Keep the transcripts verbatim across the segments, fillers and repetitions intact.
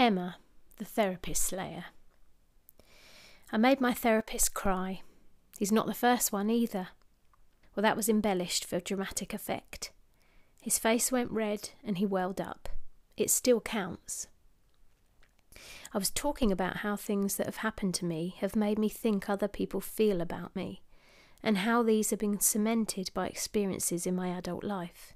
Emma, the therapist slayer. I made my therapist cry. He's not the first one either. Well, that was embellished for dramatic effect. His face went red and he welled up. It still counts. I was talking about how things that have happened to me have made me think other people feel about me, and how these have been cemented by experiences in my adult life.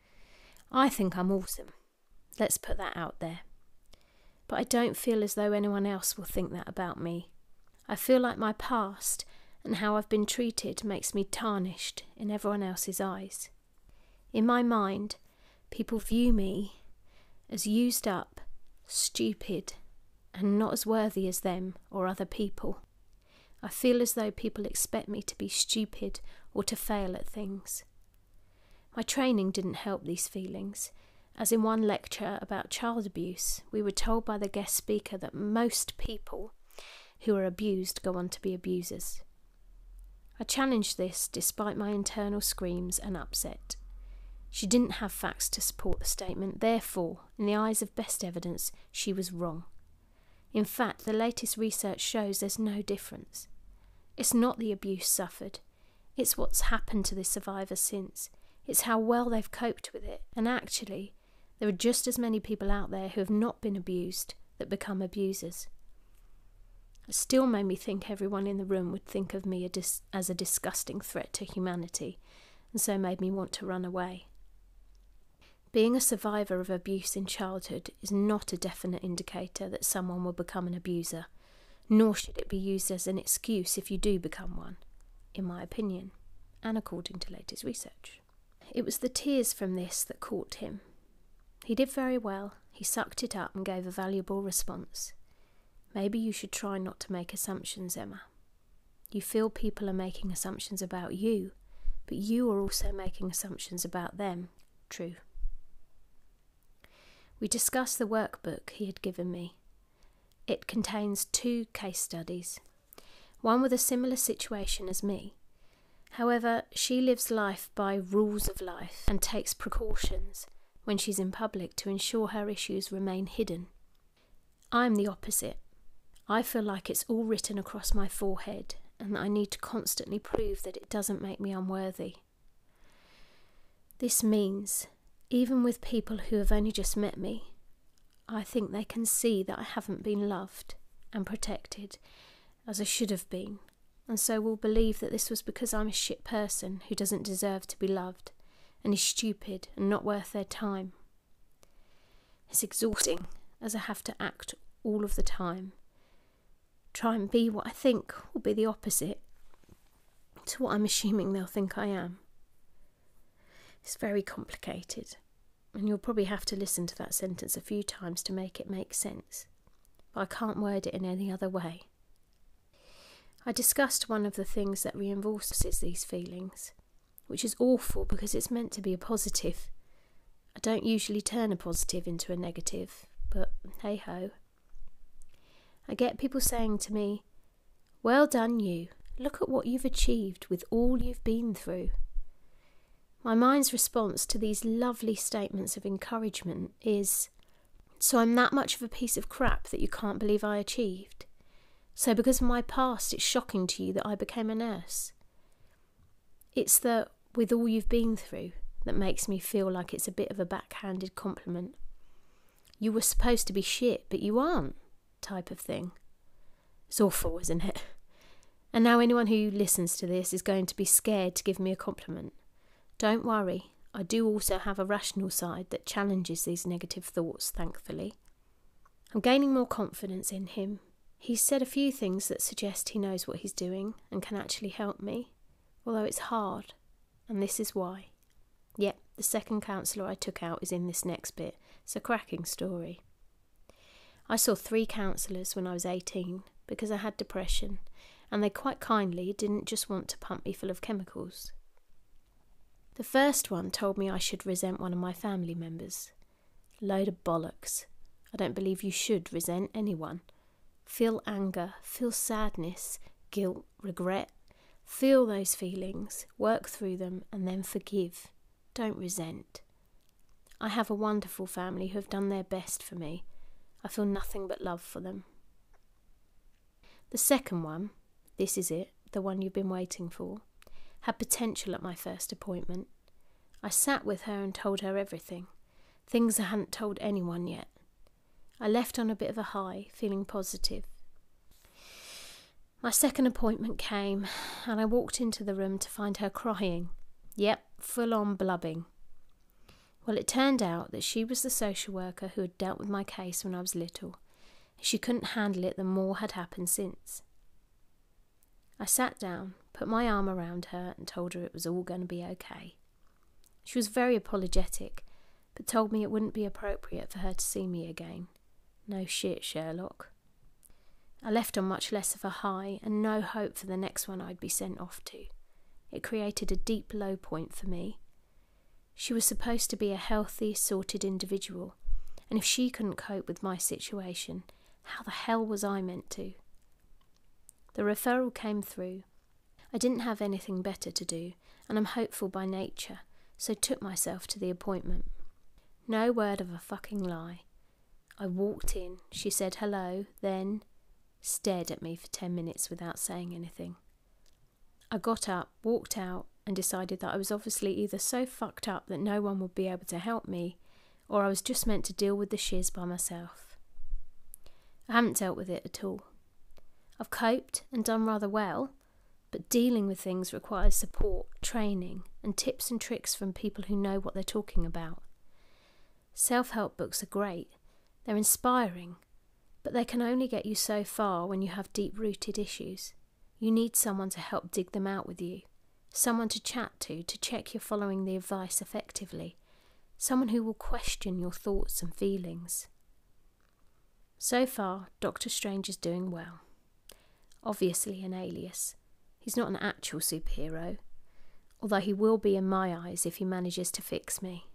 I think I'm awesome. Let's put that out there. But I don't feel as though anyone else will think that about me. I feel like my past and how I've been treated makes me tarnished in everyone else's eyes. In my mind, people view me as used up, stupid, and not as worthy as them or other people. I feel as though people expect me to be stupid or to fail at things. My training didn't help these feelings, as in one lecture about child abuse, we were told by the guest speaker that most people who are abused go on to be abusers. I challenged this despite my internal screams and upset. She didn't have facts to support the statement, therefore, in the eyes of best evidence, she was wrong. In fact, the latest research shows there's no difference. It's not the abuse suffered, it's what's happened to the survivor since. It's how well they've coped with it, and actually, there are just as many people out there who have not been abused that become abusers. It still made me think everyone in the room would think of me as a disgusting threat to humanity, and so made me want to run away. Being a survivor of abuse in childhood is not a definite indicator that someone will become an abuser, nor should it be used as an excuse if you do become one, in my opinion, and according to latest research. It was the tears from this that caught him. He did very well. He sucked it up and gave a valuable response. Maybe you should try not to make assumptions, Emma. You feel people are making assumptions about you, but you are also making assumptions about them. True. We discussed the workbook he had given me. It contains two case studies, one with a similar situation as me. However, she lives life by rules of life and takes precautions when she's in public to ensure her issues remain hidden. I'm the opposite. I feel like it's all written across my forehead and that I need to constantly prove that it doesn't make me unworthy. This means, even with people who have only just met me, I think they can see that I haven't been loved and protected as I should have been, and so will believe that this was because I'm a shit person who doesn't deserve to be loved and is stupid and not worth their time. It's exhausting as I have to act all of the time, try and be what I think will be the opposite to what I'm assuming they'll think I am. It's very complicated, and you'll probably have to listen to that sentence a few times to make it make sense, but I can't word it in any other way. I discussed one of the things that reinforces these feelings, which is awful because it's meant to be a positive. I don't usually turn a positive into a negative, but hey-ho. I get people saying to me, "Well done you, look at what you've achieved with all you've been through." My mind's response to these lovely statements of encouragement is, so I'm that much of a piece of crap that you can't believe I achieved? So because of my past it's shocking to you that I became a nurse? It's the with all you've been through that makes me feel like it's a bit of a backhanded compliment. You were supposed to be shit, but you aren't, type of thing. It's awful, isn't it? And now anyone who listens to this is going to be scared to give me a compliment. Don't worry, I do also have a rational side that challenges these negative thoughts, thankfully. I'm gaining more confidence in him. He's said a few things that suggest he knows what he's doing and can actually help me, although it's hard, and this is why. Yep, the second counsellor I took out is in this next bit. It's a cracking story. I saw three counsellors when I was eighteen because I had depression, and they quite kindly didn't just want to pump me full of chemicals. The first one told me I should resent one of my family members. Load of bollocks. I don't believe you should resent anyone. Feel anger, feel sadness, guilt, regret. Feel those feelings, work through them, and then forgive. Don't resent. I have a wonderful family who have done their best for me. I I feel nothing but love for them. The second one, this is it, the one you've been waiting for, had potential at my first appointment. I sat with her and told her everything, things I hadn't told anyone yet. I left on a bit of a high, feeling positive. My second appointment came, and I walked into the room to find her crying. Yep, full on blubbing. Well, it turned out that she was the social worker who had dealt with my case when I was little. She couldn't handle it, the more had happened since. I sat down, put my arm around her and told her it was all going to be okay. She was very apologetic, but told me it wouldn't be appropriate for her to see me again. No shit, Sherlock. I left on much less of a high and no hope for the next one I'd be sent off to. It created a deep low point for me. She was supposed to be a healthy, sorted individual, and if she couldn't cope with my situation, how the hell was I meant to? The referral came through. I didn't have anything better to do, and I'm hopeful by nature, so took myself to the appointment. No word of a fucking lie. I walked in, she said hello, then stared at me for ten minutes without saying anything. I got up, walked out, and decided that I was obviously either so fucked up that no one would be able to help me, or I was just meant to deal with the shiz by myself. I haven't dealt with it at all. I've coped and done rather well, but dealing with things requires support, training, and tips and tricks from people who know what they're talking about. Self-help books are great. They're inspiring, but they can only get you so far when you have deep-rooted issues. You need someone to help dig them out with you, someone to chat to, to check you're following the advice effectively, someone who will question your thoughts and feelings. So far, Doctor Strange is doing well. Obviously an alias. He's not an actual superhero, although he will be in my eyes if he manages to fix me.